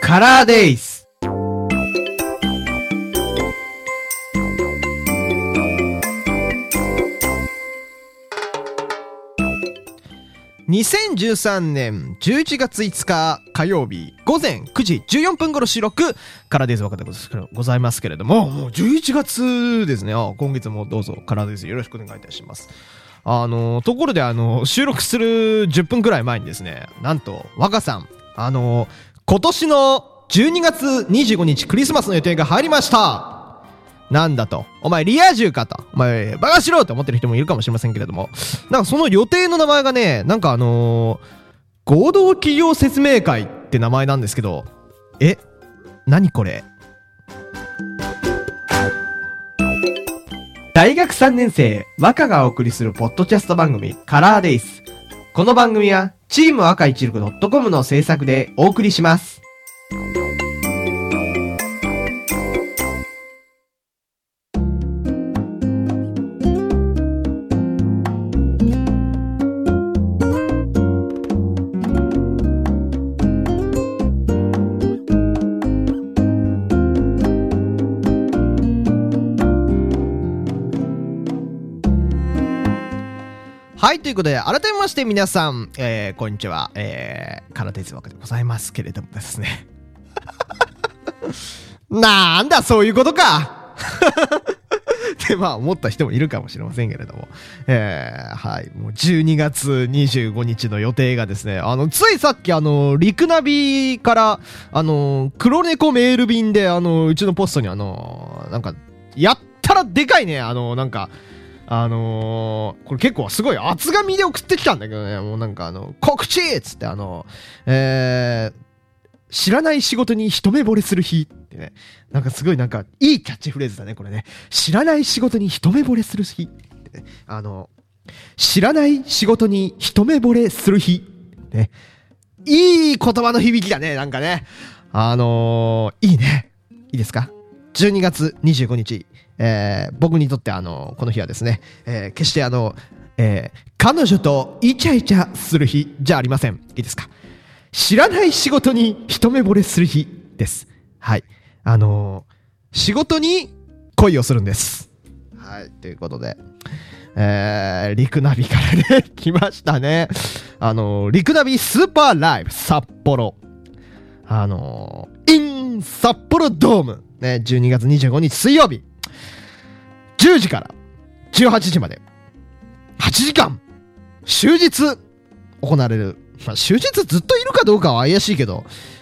カラーデイズ。2013年11月5日火曜日午前9時14分頃収録カラーデイズわかでございますけれども、もう11月ですね。今月もどうぞカラーデイズよろしくお願いいたします。ところで収録する10分くらい前にですね、なんと若さん今年の12月25日クリスマスの予定が入りました。なんだと、お前リア充かと、お前バカしろって思ってる人もいるかもしれませんけれども、なんかその予定の名前がね、なんか合同企業説明会って名前なんですけど、何これ。大学3年生若がお送りするポッドキャスト番組カラーデイズ。この番組はチーム赤一力 .com の制作でお送りします。はい、ということで、改めまして皆さん、こんにちは、カラーデイズわけでございますけれどもですね。なんだ、そういうことかって思った人もいるかもしれませんけれども。はい、もう12月25日の予定がですね、ついさっきリクナビから、黒猫メール便で、うちのポストになんか、やったらでかいね、なんか、これ結構すごい厚紙で送ってきたんだけどね、もうなんか告知っつって知らない仕事に一目惚れする日ってね、なんかすごいなんかいいキャッチフレーズだね、これね。知らない仕事に一目惚れする日ってね、知らない仕事に一目惚れする日ね。いい言葉の響きだね、なんかね。いいね。いいですか？ 12 月25日。僕にとってこの日はですね、決して彼女とイチャイチャする日じゃありません。いいですか？知らない仕事に一目惚れする日です。はい。仕事に恋をするんです。はい。ということで、リクナビからね、来ましたね。リクナビスーパーライブ札幌。in 札幌ドーム。ね、12月25日水曜日。10時から18時まで8時間終日行われる。終日ずっといるかどうかは怪しいけど、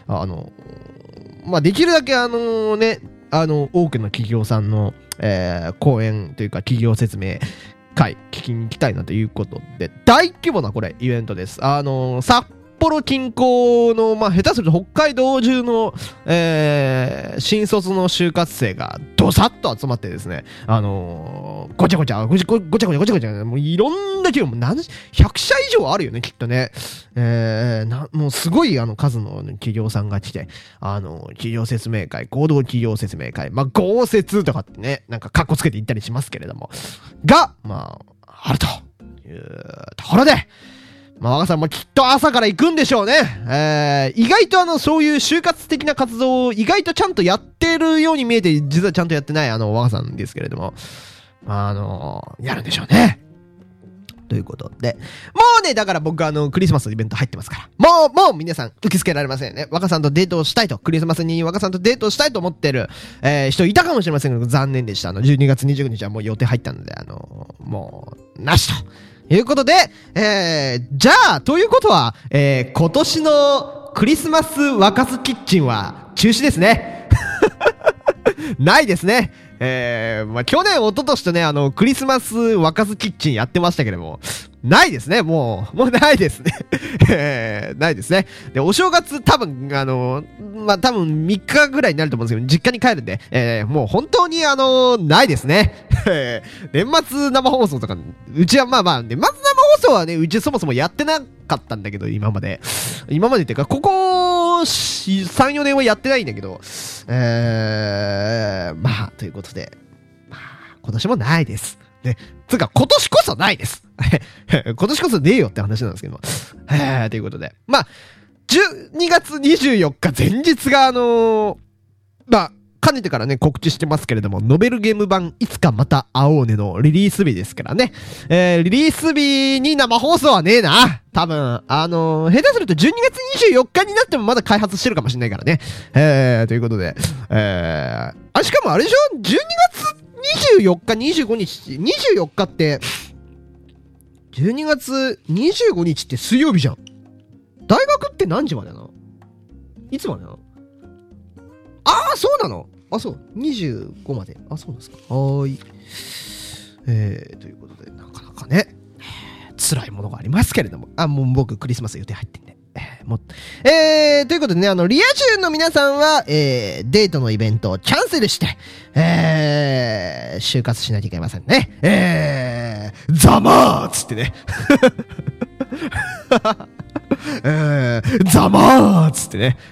できるだけ多くの企業さんの、講演というか企業説明会聞きに行きたいなということで、大規模なこれイベントです。札幌近郊の、下手すると北海道中の、新卒の就活生がドサッと集まってですね、ごちゃごちゃ、もういろんな企業も100社以上あるよね、きっとね。もうすごい数の企業さんが来て、企業説明会、合同企業説明会、合説とかってね、なんかカッコつけて言ったりしますけれども、が、あるというところで、若さんもきっと朝から行くんでしょうね。意外とそういう就活的な活動を意外とちゃんとやってるように見えて、実はちゃんとやってない若さんですけれども、やるんでしょうね。ということで、もうね、だから僕クリスマスのイベント入ってますから、もう皆さん受け付けられませんね。若さんとデートをしたいと、クリスマスに若さんとデートをしたいと思ってる、人いたかもしれませんけど、残念でした。12月25日はもう予定入ったので、もう、なしと。いうことで、じゃあ、ということは、今年のクリスマス若酢キッチンは中止ですね。ないですね。去年、一昨年とね、クリスマス若酢キッチンやってましたけれども、ないですね、もうないですね。ないですね。で、お正月多分、多分3日ぐらいになると思うんですけど、実家に帰るんで、もう本当にないですね。年末生放送とか、うちは年末生放送はね、うちそもそもやってなかったんだけど、今までっていうか、ここ3、4年はやってないんだけど、ということで、今年もないです。ね。つうか、今年こそないです。今年こそねえよって話なんですけども。ということで。12 12月24日前日がかねてからね、告知してますけれども、ノベルゲーム版いつかまた会おうねのリリース日ですからね。リリース日に生放送はねえな。多分、下手すると12月24日になってもまだ開発してるかもしれないからね。ということで、しかもあれでしょ ?12 月24日、25日、24日って、12月25日って水曜日じゃん。大学って何時までなの？いつまでなの？ああ、そうなの？あ、そう。25まで。あ、そうなんですか。はーい。ということで、なかなかね、辛いものがありますけれども。もう僕クリスマス予定入ってんで。ということでね、リア充の皆さんは、デートのイベントをキャンセルして、就活しないといけませんね。ざまーっつってね。ざまーっつってね。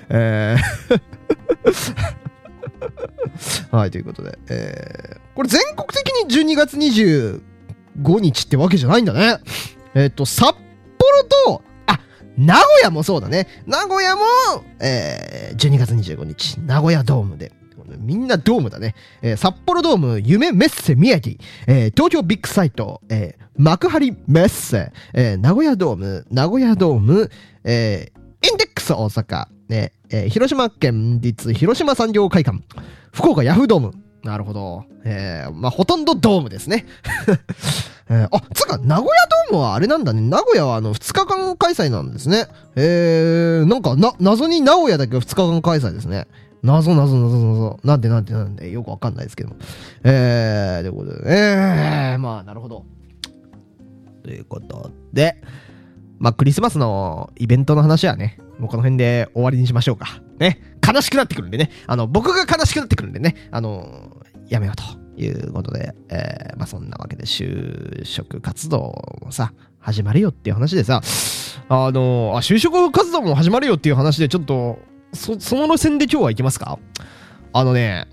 はい、ということで、これ全国的に12月25日ってわけじゃないんだね。札幌と、名古屋もそうだね。名古屋も、12月25日、名古屋ドームで。みんなドームだね。札幌ドーム、夢メッセ宮城、東京ビッグサイト、幕張メッセ、名古屋ドーム、インデックス大阪、広島県立広島産業会館、福岡ヤフードーム。なるほど。ほとんどドームですね。つうか、名古屋ドームはあれなんだね。名古屋は2日間開催なんですね。謎に名古屋だけ2日間開催ですね。謎。なんで、よくわかんないですけども。ということで、なるほど。ということで、クリスマスのイベントの話はね、もうこの辺で終わりにしましょうか。ね。悲しくなってくるんでね。僕が悲しくなってくるんでね。やめようということで、そんなわけで就職活動もさ、始まるよっていう話でさ、就職活動も始まるよっていう話でちょっと、その路線で今日は行きますか？明日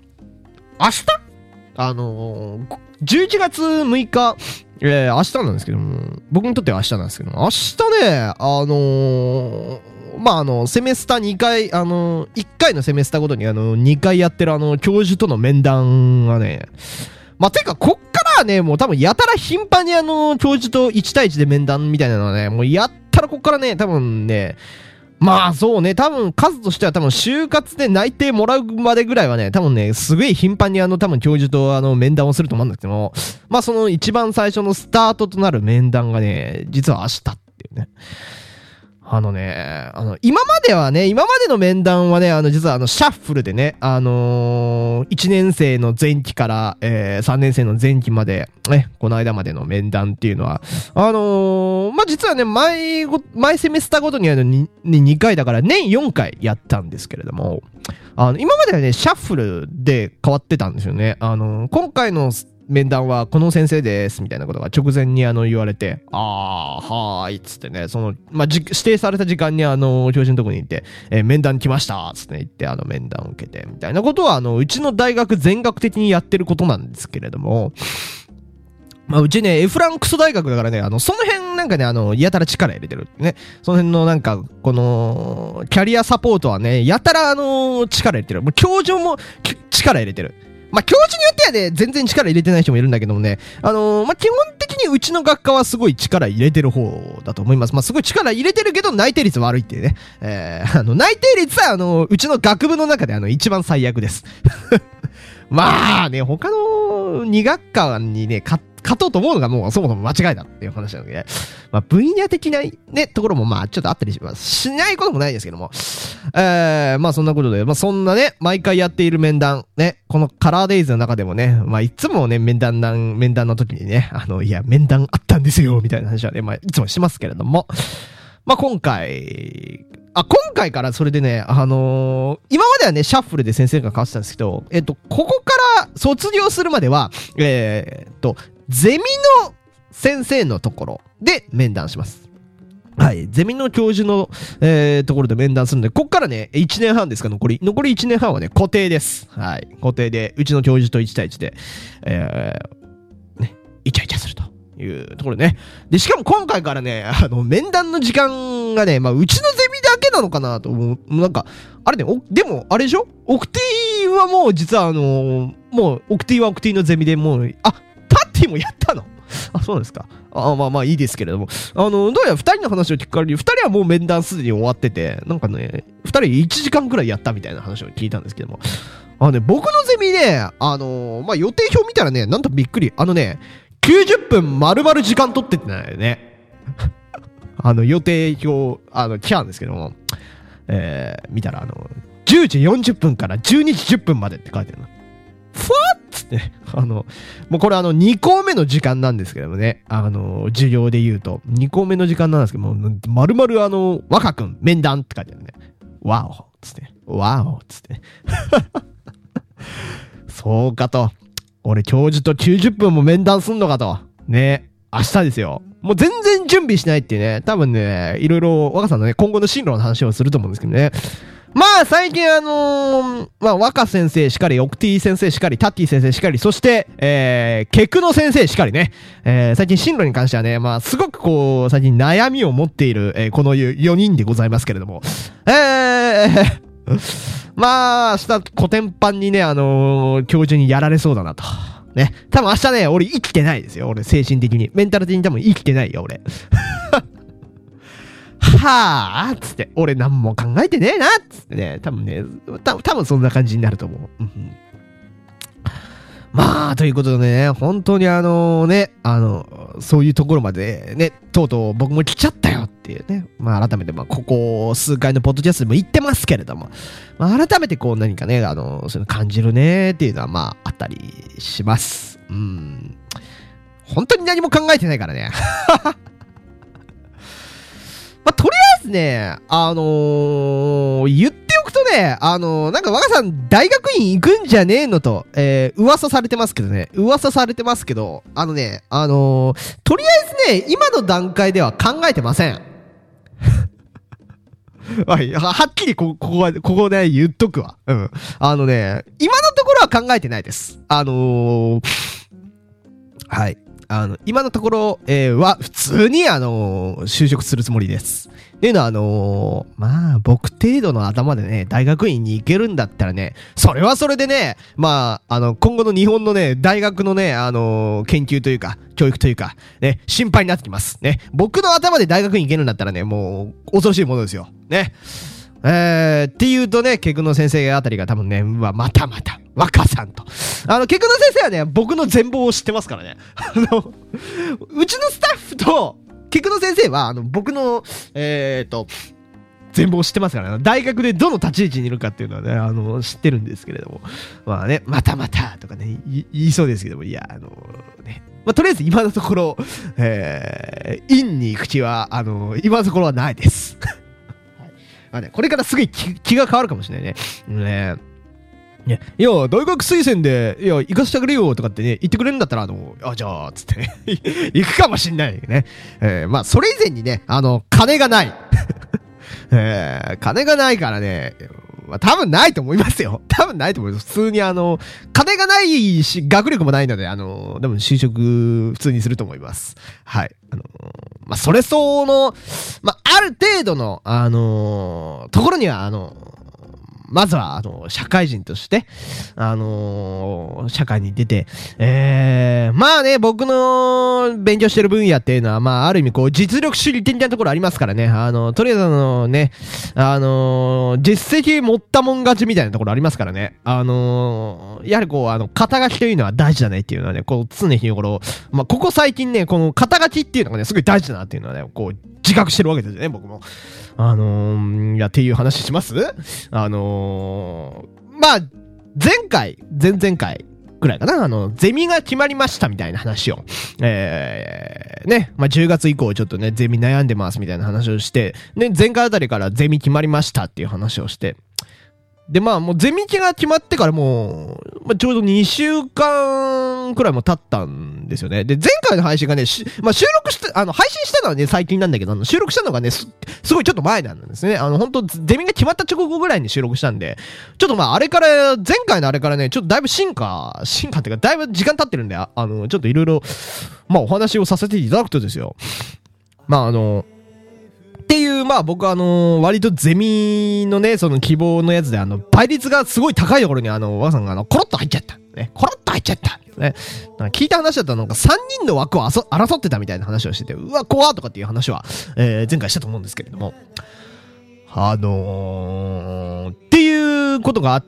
11月6日、明日なんですけども、僕にとっては明日なんですけども、明日ね、セメスタ2回、1回のセメスタごとに2回やってる教授との面談がね、てか、こっからはね、もう多分やたら頻繁に教授と1対1で面談みたいなのはね、もうやったらこっからね、多分ね、そうね、多分数としては多分就活で内定もらうまでぐらいはね、多分ね、すごい頻繁に多分教授と面談をすると思うんだけども、その一番最初のスタートとなる面談がね、実は明日っていうね。今までの面談はね、実はシャッフルでね、1年生の前期から、3年生の前期まで、この間までの面談っていうのは、実はね、毎セメスターごとに2回だから年4回やったんですけれども、今まではね、シャッフルで変わってたんですよね。今回の面談はこの先生ですみたいなことが直前に言われて、はーいっつってね、指定された時間に教授のとこに行って、面談来ましたっつって言って面談を受けてみたいなことはうちの大学全学的にやってることなんですけれども、うちね、エフランクソ大学だからね、その辺なんかね、やたら力入れてるね。その辺のなんか、この、キャリアサポートはね、やたら力入れてる。もう教授も力入れてる。教授によってはね、全然力入れてない人もいるんだけどもね、基本的にうちの学科はすごい力入れてる方だと思います。すごい力入れてるけど内定率悪いっていうね。内定率はうちの学部の中で一番最悪です。他の2学科にね、勝とうと思うのがもうそもそも間違いだっていう話なので、分野的なね、ところもちょっとあったりしないこともないですけども、そんなことで、そんなね、毎回やっている面談、ね、このカラーデイズの中でもね、いつもね、面談の時にね、いや、面談あったんですよ、みたいな話はね、いつもしますけれども、今回からそれでね、今まではね、シャッフルで先生が変わってたんですけど、ここから卒業するまでは、ゼミの先生のところで面談します。はい。ゼミの教授の、ところで面談するので、こっからね、1年半ですか、残り1年半はね、固定です。はい。固定で、うちの教授と1対1で、イチャイチャするというところね。で、しかも今回からね、面談の時間がね、まあ、うちのゼミだけなのかなと思う。なんか、あれね、でも、あれでしょオクティはもう、実はもう、オクティはオクティのゼミでもう、タッティもやったのそうですか。まあいいですけれども。どうやら二人の話を聞く限り、二人はもう面談すでに終わってて、なんかね、二人1時間くらいやったみたいな話を聞いたんですけども。僕のゼミね、まあ予定表見たらね、なんとびっくり。90分丸々時間取ってってないよね。予定表、来たんですけども、見たら10時40分から12時10分までって書いてあるの。ふわっつって、もうこれ2校目の時間なんですけどもね、授業で言うと、2校目の時間なんですけども、丸々若くん、面談って書いてあるね。わおつって、わおつって。そうかと。俺教授と90分も面談すんのかと。ね。明日ですよ。もう全然準備しないってね、多分ね、いろいろ若さんのね、今後の進路の話をすると思うんですけどね。まあ最近まあ若先生しかり、オクティ先生しかり、タッティ先生しかり、そして、ケクノ先生しかりね。最近進路に関してはね、まあすごくこう、最近悩みを持っている、この4人でございますけれども。まあ、明日、コテンパンにね、教授にやられそうだなと。ね。多分明日ね、俺生きてないですよ。俺、精神的に。メンタル的に多分生きてないよ、俺。はぁつって、俺何も考えてねえなつってね、多分ね、多分そんな感じになると思う。まあ、ということでね、本当にね、そういうところまでね、とうとう僕も来ちゃったよっていうね、まあ改めて、まあここ数回のポッドキャストでも言ってますけれども、まあ改めてこう何かね、そういうの感じるねっていうのはまああったりします。本当に何も考えてないからね。まあ、とりあえずね、言っておくとね、なんか若さん大学院行くんじゃねえのと、噂されてますけどね、とりあえずね、今の段階では考えてません。はい、はっきりここで言っとくわ。今のところは考えてないです。はい。今のところ、は、普通に、就職するつもりです。っていうのは、まあ、僕程度の頭でね、大学院に行けるんだったらね、それはそれでね、まあ、今後の日本のね、大学のね、研究というか、教育というか、ね、心配になってきます。ね。僕の頭で大学院行けるんだったらね、もう、恐ろしいものですよ。ね。っていうとね、ケクノ先生あたりが多分ね、また、若さんと。ケクノ先生はね、僕の全貌を知ってますからね。うちのスタッフと、ケクノ先生は、僕の、全貌を知ってますからね。大学でどの立ち位置にいるかっていうのはね、知ってるんですけれども。まあね、またとかね、言いそうですけども、いや、ね。まあ、とりあえず今のところ、院に行く気は、今のところはないです。まあね、これからすぐに気が変わるかもしれないね。いや、大学推薦で、行かせてくれよとかってね、言ってくれるんだったら、じゃあ、つってね、行くかもしんないね。まあ、それ以前にね、金がない。金がないからね、まあ、多分ないと思いますよ。多分ないと思います。普通に金がないし、学力もないので、でも就職普通にすると思います。はい。まあ、それ相応の、まあ、ある程度の、ところには、まずは、社会人として、社会に出て、まあね、僕の勉強してる分野っていうのは、まあ、ある意味、こう、実力主義的なところありますからね、とりあえずね、実績持ったもん勝ちみたいなところありますからね、やはりこう、肩書きというのは大事だねっていうのはね、こう、常日頃、まあ、ここ最近ね、この肩書きっていうのがね、すごい大事だなっていうのはね、こう、自覚してるわけですよね、僕も。いや、っていう話します？まあ、前々回くらいかな、ゼミが決まりましたみたいな話を、ね、まあ、10月以降ちょっとね、ゼミ悩んでますみたいな話をして、ね、前回あたりからゼミ決まりましたっていう話をして、 で、まあ、もうゼミ期が決まってからもう、まあ、ちょうど2週間くらいも経ったんですよね。で、前回の配信がね、まあ、収録して、配信したのはね、最近なんだけど、収録したのがね、すごいちょっと前なんですね。本当ゼミが決まった直後ぐらいに収録したんで、ちょっとまあ、前回のあれからね、ちょっとだいぶ進化っていうか、だいぶ時間経ってるんで、ちょっといろいろ、まあ、お話をさせていただくとですよ。まあ、っていう、まあ僕割とゼミのね、その希望のやつで倍率がすごい高いところに若さんがコロッと入っちゃった。ね、コロッと入っちゃった。ね。聞いた話だとなんか3人の枠を争ってたみたいな話をしてて、うわ、怖とかっていう話は、前回したと思うんですけれども。っていうことがあって、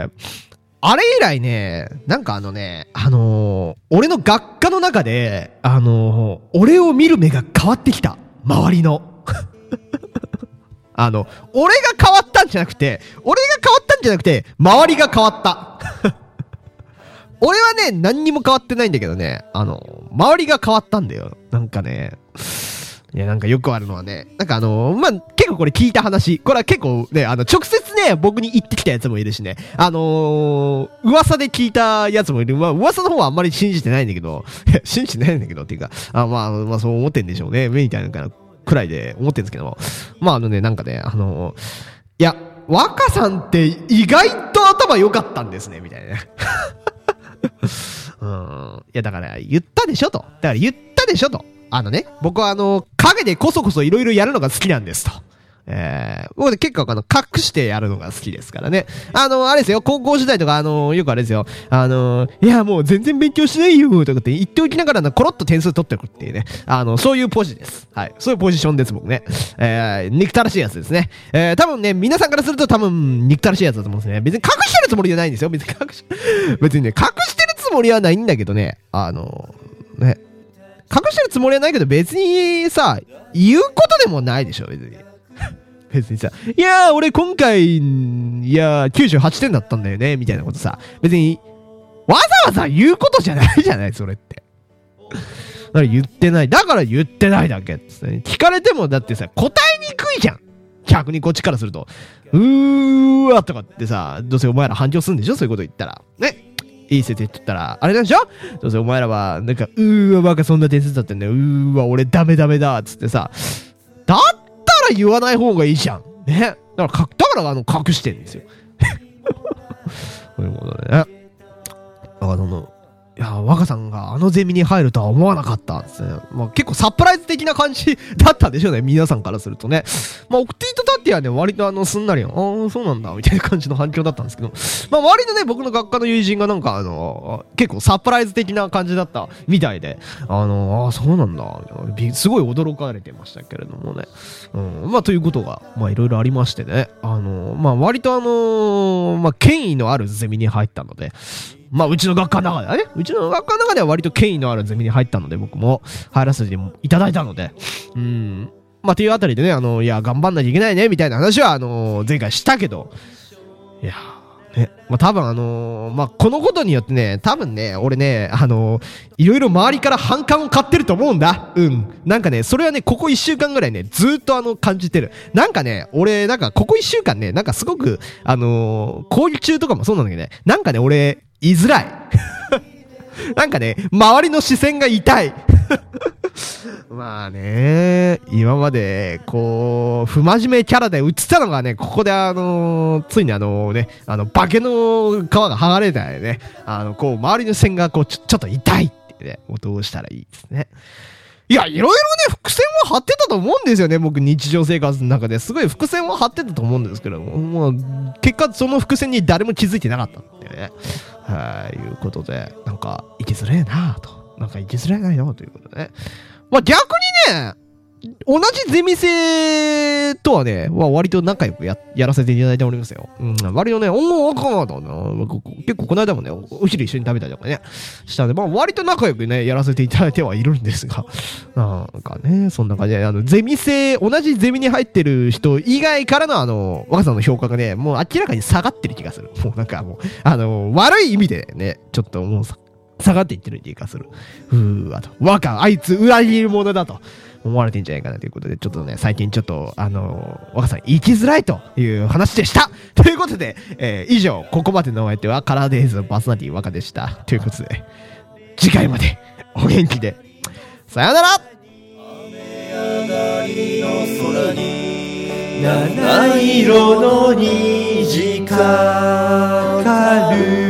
あれ以来ね、なんか俺の学科の中で、俺を見る目が変わってきた。周りの。俺が変わったんじゃなくて、周りが変わった。俺はね、何にも変わってないんだけどね、周りが変わったんだよ。なんかね、いや、なんかよくあるのはね、なんかまあ、結構これ聞いた話、これは結構ね、直接ね、僕に言ってきたやつもいるしね、噂で聞いたやつもいる。まあ、噂の方はあんまり信じてないんだけど、信じてないんだけどっていうか、まあ、そう思ってんでしょうね、みたいなくらいで思ってるんですけども。まあなんかね、いや、若さんって意外と頭良かったんですね、みたいなね。いや、だから言ったでしょと。僕は影でこそこそいろいろやるのが好きなんですと。僕で結構隠してやるのが好きですからね。あれですよ、高校時代とかよくあれですよ、いやもう全然勉強しないよ、とかって言っておきながらコロッと点数取ってくっていうね。そういうポジです。はい。そういうポジションです、僕ね。憎たらしいやつですね。多分ね、皆さんからすると多分憎たらしいやつだと思うんですね。別に隠してるつもりじゃないんですよ。別にね、隠してるつもりはないんだけどね、ね。隠してるつもりはないけど別にさ、言うことでもないでしょ、別に。別にさ、いやー俺今回、98点だったんだよね、みたいなことさ、別に、わざわざ言うことじゃないじゃない、それって。だから言ってないだけってさ、聞かれてもだってさ、答えにくいじゃん。逆にこっちからすると。とかってさ、どうせお前ら反響するんでしょ、そういうこと言ったら。ね。いい説言ってたら、あれなんでしょ、どうせお前らは、なんか、バカそんな点数だったんだよ。俺ダメだ、つってさ、だったら言わない方がいいじゃん。ね。だから隠してんですよ。そういうことでね。いや、若さんがゼミに入るとは思わなかったんですね。まあ結構サプライズ的な感じだったんでしょうね、皆さんからするとね。まあ、オクティートタッティはね、割とすんなり、そうなんだ、みたいな感じの反響だったんですけど、まあ割とね、僕の学科の友人がなんか結構サプライズ的な感じだったみたいで、そうなんだ、すごい驚かれてましたけれどもね。まあということが、まあいろいろありましてね、まあ割とまあ権威のあるゼミに入ったので、まあ、うちの学科の中ではね、割と権威のあるゼミに入ったので、僕も入らせていただいたので、まあ、っていうあたりでね、いや、頑張んなきゃいけないね、みたいな話は、前回したけど、いやね、まあ、多分まあ、このことによってね、多分ね、俺ね、いろいろ周りから反感を買ってると思うんだ。なんかね、それはね、ここ1週間ぐらいね、ずーっと感じてる。なんかね、俺、なんかここ1週間ね、なんかすごく、講義中とかもそうなんだけどね、なんかね、俺、言いづらい。なんかね、周りの視線が痛い。まあね、今まで、こう、不真面目キャラで映ったのがね、ここでついに化けの皮が剥がれたよね。こう、周りの視線がこう、ちょっと痛いってね、どうしたらいいですね。いや、いろいろね、伏線は張ってたと思うんですよね、僕、日常生活の中ですごい伏線は張ってたと思うんですけども、結果、その伏線に誰も気づいてなかったんでね。いうことで、なんか、生きづれえなぁと。なんか、生きづれないよということでね。まあ、逆にね、同じゼミ生とはね、割と仲良くやらせていただいておりますよ。割とね、結構この間もね、お昼一緒に食べたりとかね、したんで、まあ割と仲良くね、やらせていただいてはいるんですが、なんかね、そんな感じで、同じゼミに入ってる人以外からの若さんの評価がね、もう明らかに下がってる気がする。もうなんかもう、悪い意味でね、ちょっともう下がっていってる気がする。あいつ裏切り者だと。 思われてんじゃないかなということで、ちょっとね、最近ちょっと、若さん生きづらいという話でした。ということで、以上、ここまでのお相手はカラーデイズのパーソナリティ若でした。ということで、次回までお元気で。さよなら。雨上がりの空に七色の虹かかる